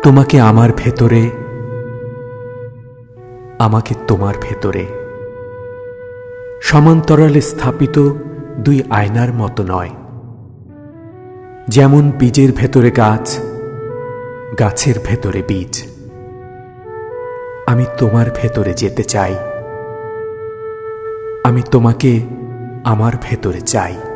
তোমাকে আমার ভেতরে, আমাকে তোমার ভেতরে, সমান্তরালে স্থাপিত দুই আয়নার মতো নয়। যেমন বীজের ভেতরে গাছ, গাছের ভেতরে বীজ। আমি তোমার ভেতরে যেতে চাই, আমি তোমাকে আমার ভেতরে চাই।